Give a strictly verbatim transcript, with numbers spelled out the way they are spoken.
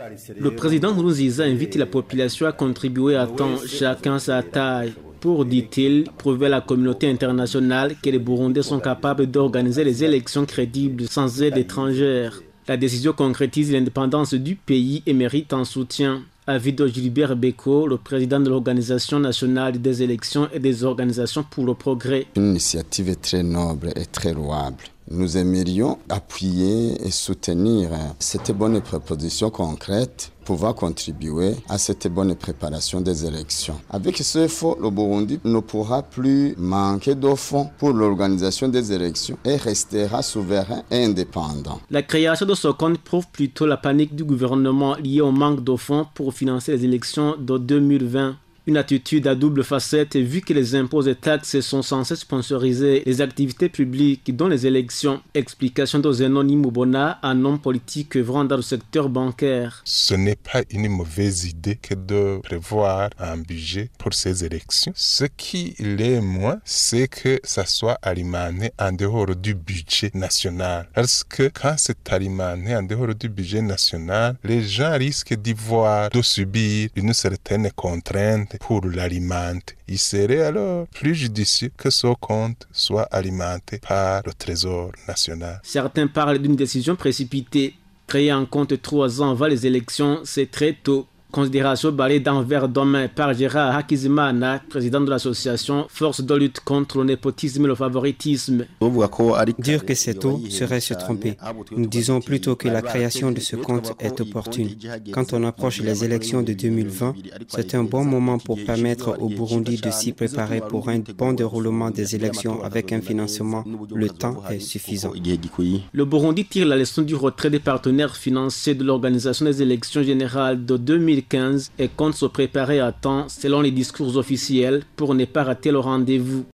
Le président Nkurunziza invite la population à contribuer à temps, chacun sa taille, pour, dit-il, prouver à la communauté internationale que les Burundais sont capables d'organiser les élections crédibles sans aide étrangère. La décision concrétise l'indépendance du pays et mérite un soutien. Avis de Gilbert Beko, le président de l'Organisation nationale des élections et des organisations pour le progrès. Une initiative très noble et très louable. Nous aimerions appuyer et soutenir cette bonne proposition concrète, pouvoir contribuer à cette bonne préparation des élections. Avec ce effort, le Burundi ne pourra plus manquer de fonds pour l'organisation des élections et restera souverain et indépendant. La création de ce compte prouve plutôt la panique du gouvernement liée au manque de fonds pour financer les élections de deux mille vingt. Une attitude à double facette vu que les impôts et taxes sont censés sponsoriser les activités publiques dont les élections. Explication de Zenoni Mubona, un homme politique œuvrant dans le secteur bancaire. Ce n'est pas une mauvaise idée que de prévoir un budget pour ces élections. Ce qui l'est moins, c'est que ça soit alimenté en dehors du budget national. Parce que quand c'est alimenté en dehors du budget national, les gens risquent d'y voir, de subir une certaine contrainte pour l'alimenter. Il serait alors plus judicieux que ce compte soit alimenté par le Trésor national. Certains parlent d'une décision précipitée. Créer un compte trois ans avant les élections, c'est très tôt. Considération balayée d'envers d'homme par Gérard Hakizimana, président de l'association Force de lutte contre le népotisme et le favoritisme. Dire que c'est tôt serait se tromper. Nous disons plutôt que la création de ce compte est opportune. Quand on approche les élections de deux mille vingt, c'est un bon moment pour permettre au Burundi de s'y préparer pour un bon déroulement des élections avec un financement. Le temps est suffisant. Le Burundi tire la leçon du retrait des partenaires financiers de l'organisation des élections générales de deux mille quinze et compte se préparer à temps selon les discours officiels pour ne pas rater le rendez-vous.